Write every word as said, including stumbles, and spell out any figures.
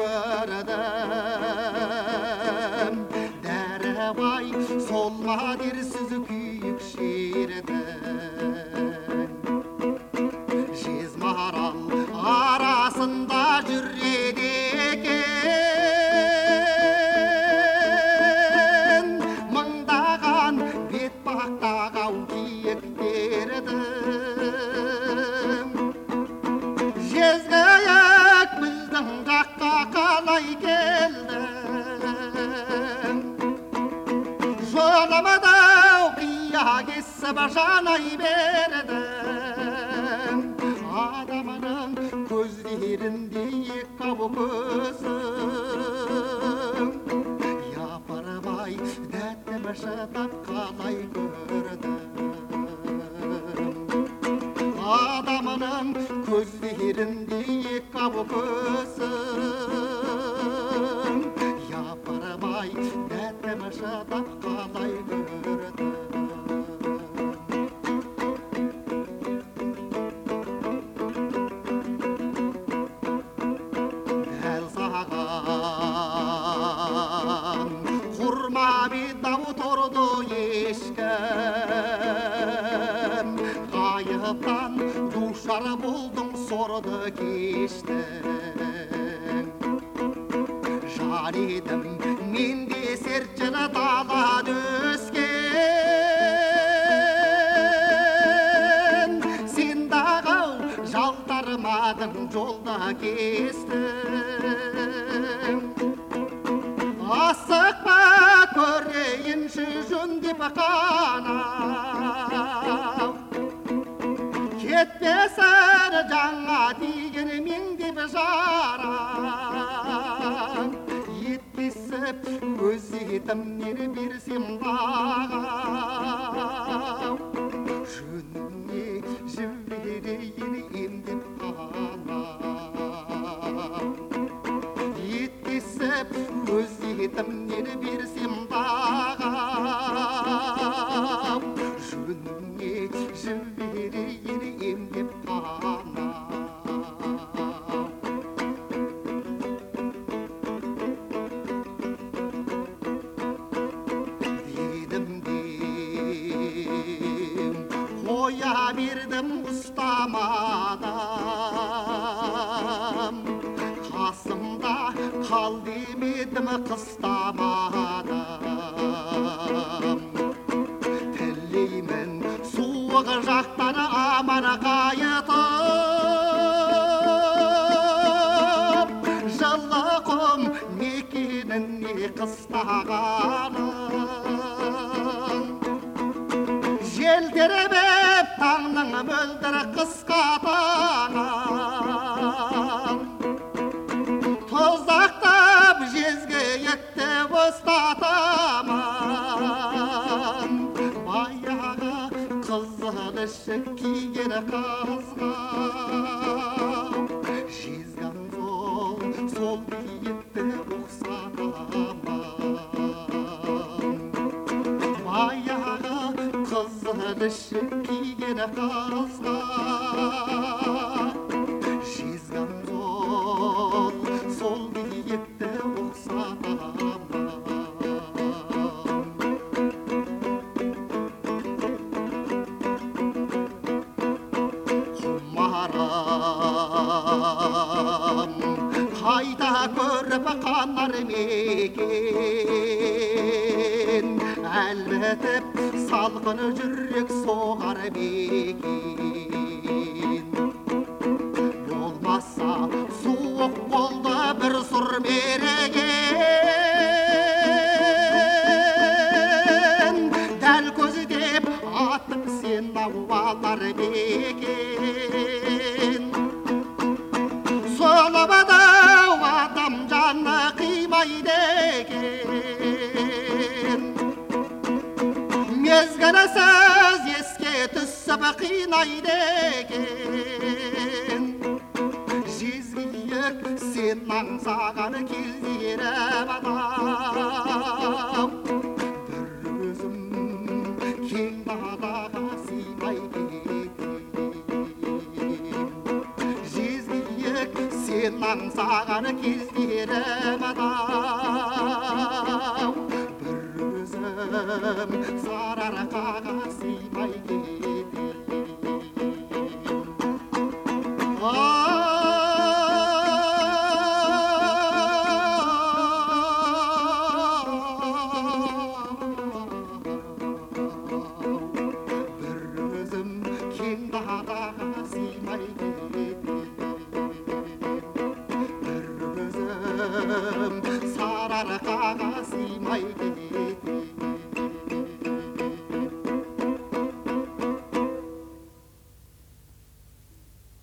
көрдім, дәрібай солма дерсіз күйік шерді. Жезмарал арасында жүреді екен, мыңдаған бет бақтағау киіктерді. Жезгаяк біздің жаққа қалай келді, жоламадау қия кесіп жанай берді. Адамның көздерінде екі көзім, япырмай дәттім шытап қалай көрдім. Адамның көздерінде екі көзім, япырмай дәттім шытап қалай көрдім. Құрма бедау тұрды ешкім, ғайыптан душар болдың сорды кештің. Жар едім мен де серчіні далада өскен, сен дағау жалтармадың жолда кестің. Асықпа көрейінші жөндеп қанау, кетпесін жаңа тиген меңдеп жарам. Етпесіп өз етімнен берсем бағау, жөніне жіберейін емдеп қанау. Етпесіп өз етімнен берсем бағау, жөніне жіберейін емдеп қанау. Дедім дем, қоя бердім ұстамадым, қасымда қал демедім қыстамадым. Тілеймін суық жақтан аман қайытып, жылы құм мекеніне қыстағаным. Жел тербеп таңның мөлдір қысқа таңын, тоздақтап жезгиікті ұстатамын. Баяғы қызыл ішік киген қызға жезган сол, сол киікті ұқсатамын. Баяғы қызыл ішік киген қызға жезган сол, сол киікті ұқсатамын. Құмарым қайта көріп қанар мекен, әлбітіп салқын жүрек соғар мекен. Болмаса суық болды бір сұр мереген, дәл көздеп атып сен ауалар мекен. Солабадау адам жаны қимайды екен, мезгілсіз еске түсіп қинайды екен. Жезгиік сен аңсаған кездері бадау, бір өзім кең далаға сыймайды екен. Жезгиік сен аңсаған кездері беремін-ау, бір өзім сарыарқаға сыймай кетем. Bir özüm keng dağға сыймай кетем. Bir özüm